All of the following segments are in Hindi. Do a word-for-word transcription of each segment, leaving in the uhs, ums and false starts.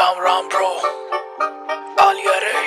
राम राम ब्रो आलिया रे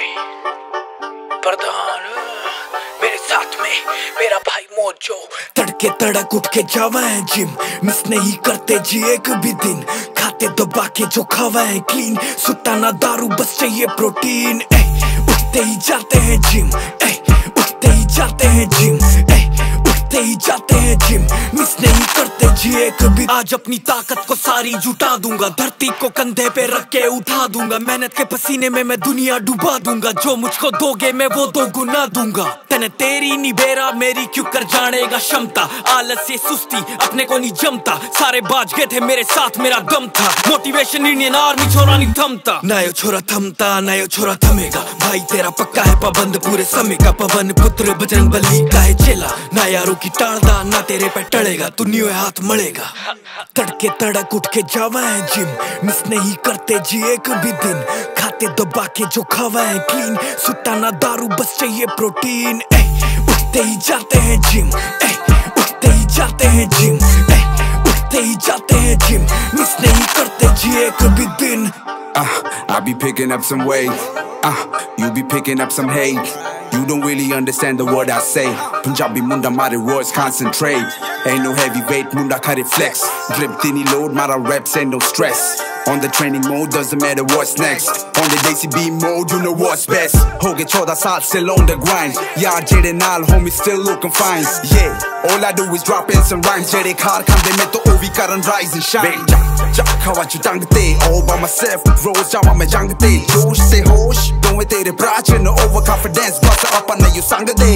प्रधान मेरे साथ में मेरा भाई मोजो। तड़के तड़क उठ के जावा है जिम, मिस नहीं करते जी एक भी दिन। खाते दबा के जो खावा है क्लीन, सुता ना दारू बस चाहिए प्रोटीन। ए, उठते ही जाते हैं जिम, ए, उठते ही जाते हैं जिम, ए, उठते ही जाते हैं जिम। मिस नहीं करते जी एक भी। आज अपनी ताकत को सारी जुटा दूंगा, धरती को कंधे पे रख के उठा दूंगा। मेहनत के पसीने में मैं दुनिया डुबा दूंगा, जो मुझको दोगे मैं वो दो गुना दूंगा। तने तेरी नी बेरा मेरी क्यों कर जानेगा क्षमता। आलस ये सुस्ती अपने को नहीं जमता, सारे बाज गए थे मेरे साथ मेरा दम था। मोटिवेशन इंडियन आर्मी छोरा नहीं थमता, ना यो छोरा थमता ना यो छोरा थमेगा। भाई तेरा पक्का है पाबंद पूरे समय का, पवन पुत्र बजरंग बली का है चेला। ना यारों की टालदा ना तेरे पे टलेगा, तू न्यू हाथ मलेगा। तड़के तड़क उठ के जावा है जिम, मिस नहीं करते जी एक भी दिन। खाते दबा के जो खावा है क्लीन, सुता ना दारू बस चाहिए प्रोटीन। ए, उठते ही जाते हैं जिम, ए, उठते ही जाते हैं जिम, ए, उठते ही जाते हैं जिम। मिस नहीं करते जी एक भी दिन। Uh, I be picking up some weight, uh, you be picking up some hate. You don't really understand the word I say. Punjabi munda mare words concentrate. Ain't no heavyweight, munda kare flex. Drip thinny load, mara reps ain't no stress. On the training mode, doesn't matter what's next. On the Daisy B mode, you know what's best. Ho ge chaudah saal, still on the grind. Yaar jede naal, homie still looking fine. Yeah, all I do is drop in some rhymes. Jede khar khande mein to ovi karan rise and shine. Ja khawa chu tang te, all by myself. Rose jawa mein jang te, josh se hosh. Doe tere prachen, overconfidence. Bust up on you sang de.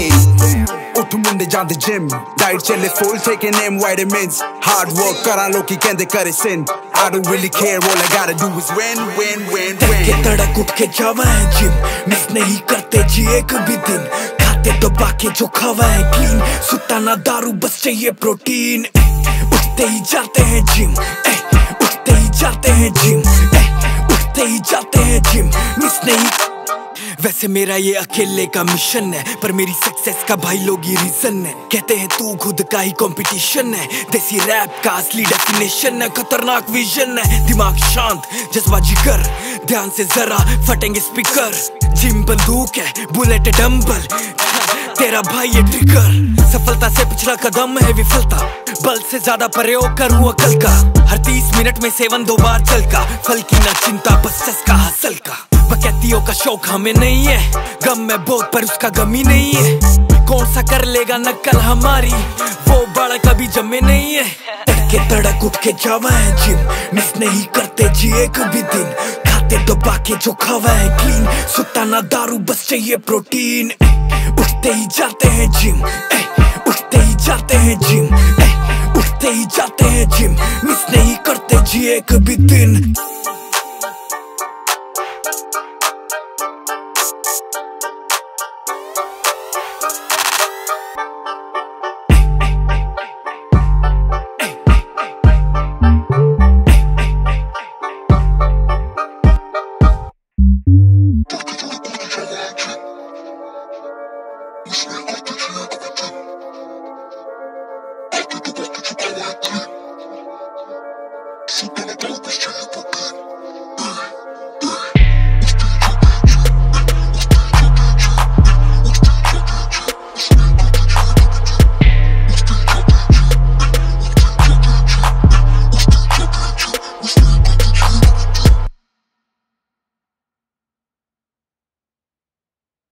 Uthu munde jaan the gym. Diet chale full, taking them vitamins. Hard work karan loki kende kare sin. I don't really care, all I gotta do is win, win, win, तड़के win. तड़क उठ के जावा है जिम, मिस नहीं करते जी एक भी दिन। खाते दबा के जो खावा है क्लीन, सुता ना दारू बस चाहिए प्रोटीन। ए, उठते ही जाते हैं जिम, ए, उठते ही जाते हैं जिम, ए, उठते ही जाते हैं जिम। मिस नहीं। वैसे मेरा ये अकेले का मिशन है, पर मेरी सक्सेस का भाई लोग ही रीजन है। कहते हैं तू खुद का ही कंपटीशन है, देसी रैप का असली डेफिनेशन है। खतरनाक विजन है, दिमाग शांत जज्बा जिगर, ध्यान से जरा फटेंगे स्पीकर। जिम बंदूक है, बुलेट डंबल, तेरा भाई ये ट्रिगर। सफलता से पिछला कदम है विफलता, बल से ज्यादा प्रयोग करूँ अकल का। हर तीस मिनट में सेवन दो बार चल का, फल की ना चिंता बस चस्का हासिल का। बकैतियों का शौक हमें नहीं है, गम में बहुत पर उसका गम ही नहीं है। कौन सा कर लेगा नकल हमारी, वो बड़ा कभी जमे नहीं है। तड़के तड़क उठ के जावा है जिम, मिस नहीं करते जी एक भी दिन। खाते दबा के जो खावा है क्लीन, सुता ना दारू बस चाहिए प्रोटीन। ए, उठते ही जाते हैं जिम, ए, उठते ही जाते हैं जिम, ए, उठते ही जाते हैं जिम। मिस नहीं करते जी एक भी दिन। Sit down, I don't wish to have a